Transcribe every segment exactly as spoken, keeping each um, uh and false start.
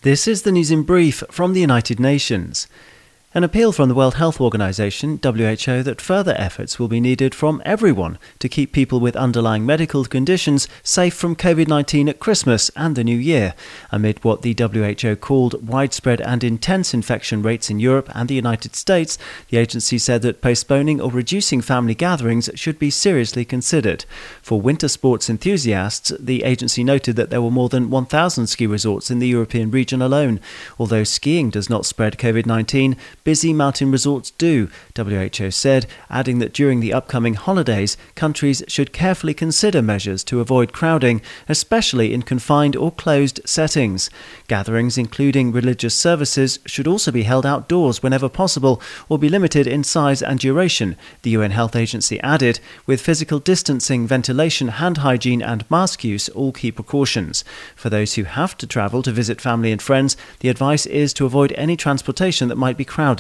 This is the news in brief from the United Nations. An appeal from the World Health Organization, W H O, that further efforts will be needed from everyone to keep people with underlying medical conditions safe from covid nineteen at Christmas and the New Year, amid what the W H O called widespread and intense infection rates in Europe and the United States. The agency said that postponing or reducing family gatherings should be seriously considered. For winter sports enthusiasts, the agency noted that there were more than one thousand ski resorts in the European region alone. Although skiing does not spread covid nineteen, busy mountain resorts do, W H O said, adding that during the upcoming holidays, countries should carefully consider measures to avoid crowding, especially in confined or closed settings. Gatherings, including religious services, should also be held outdoors whenever possible or be limited in size and duration, the U N Health Agency added, with physical distancing, ventilation, hand hygiene and mask use all key precautions. For those who have to travel to visit family and friends, the advice is to avoid any transportation that might be crowded.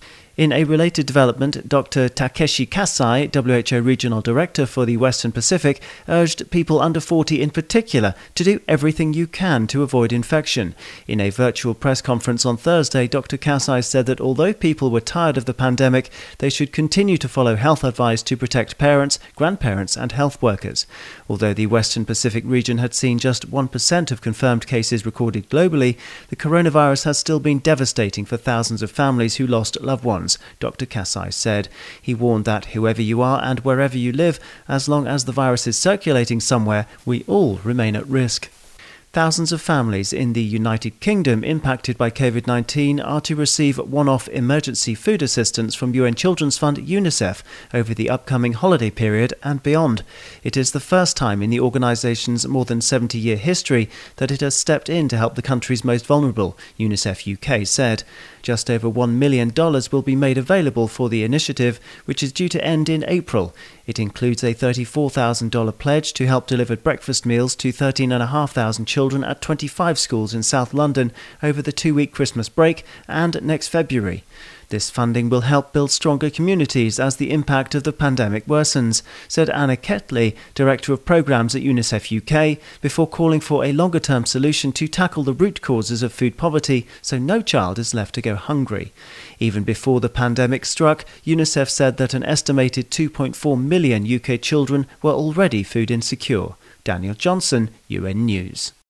In a related development, Doctor Takeshi Kasai, W H O Regional Director for the Western Pacific, urged people under forty in particular to do everything you can to avoid infection. In a virtual press conference on Thursday, Doctor Kasai said that although people were tired of the pandemic, they should continue to follow health advice to protect parents, grandparents and health workers. Although the Western Pacific region had seen just one percent of confirmed cases recorded globally, the coronavirus has still been devastating for thousands of families who lost loved ones. Doctor Kasai said. He warned that whoever you are and wherever you live, as long as the virus is circulating somewhere, we all remain at risk. Thousands of families in the United Kingdom impacted by covid nineteen are to receive one-off emergency food assistance from U N Children's Fund UNICEF over the upcoming holiday period and beyond. It is the first time in the organisation's more than seventy-year history that it has stepped in to help the country's most vulnerable, UNICEF U K said. Just over one million dollars will be made available for the initiative, which is due to end in April. It includes a thirty-four thousand dollars pledge to help deliver breakfast meals to thirteen thousand five hundred children at twenty-five schools in South London over the two-week Christmas break and next February. This funding will help build stronger communities as the impact of the pandemic worsens, said Anna Ketley, Director of Programmes at UNICEF U K, before calling for a longer-term solution to tackle the root causes of food poverty so no child is left to go hungry. Even before the pandemic struck, UNICEF said that an estimated two point four million U K children were already food insecure. Daniel Johnson, U N News.